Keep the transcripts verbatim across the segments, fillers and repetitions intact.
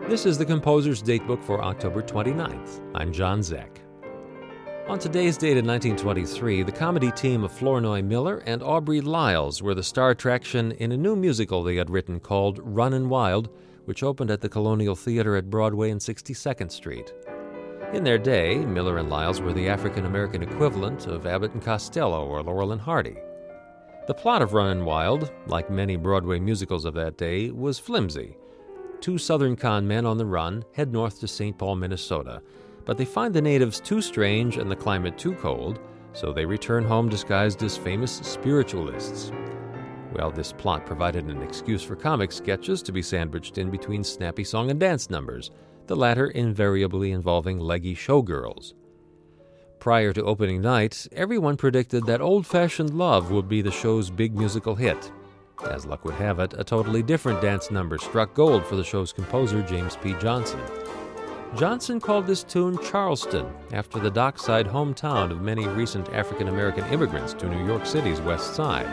This is the Composer's Datebook for October twenty-ninth. I'm John Zeck. On today's date in nineteen twenty-three, the comedy team of Flournoy Miller and Aubrey Lyles were the star attraction in a new musical they had written called Runnin' Wild, which opened at the Colonial Theater at Broadway and sixty-second Street. In their day, Miller and Lyles were the African-American equivalent of Abbott and Costello or Laurel and Hardy. The plot of Runnin' Wild, like many Broadway musicals of that day, was flimsy. Two Southern con men on the run head north to Saint Paul, Minnesota, but they find the natives too strange and the climate too cold, so they return home disguised as famous spiritualists. Well, this plot provided an excuse for comic sketches to be sandwiched in between snappy song and dance numbers, the latter invariably involving leggy showgirls. Prior to opening night, everyone predicted that Old-Fashioned Love would be the show's big musical hit. As luck would have it, a totally different dance number struck gold for the show's composer, James P. Johnson. Johnson called this tune Charleston, after the dockside hometown of many recent African-American immigrants to New York City's West Side.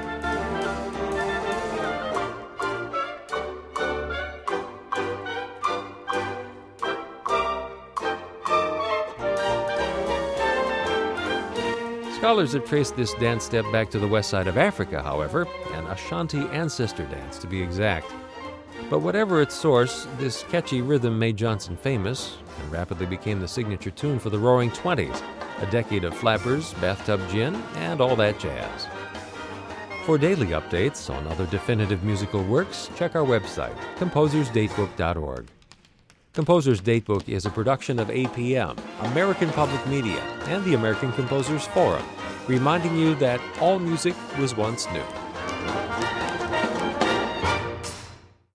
Scholars have traced this dance step back to the west side of Africa, however, an Ashanti ancestor dance to be exact. But whatever its source, this catchy rhythm made Johnson famous and rapidly became the signature tune for the Roaring Twenties, a decade of flappers, bathtub gin, and all that jazz. For daily updates on other definitive musical works, check our website, composers datebook dot org. Composer's Datebook is a production of A P M, American Public Media, and the American Composers Forum, reminding you that all music was once new.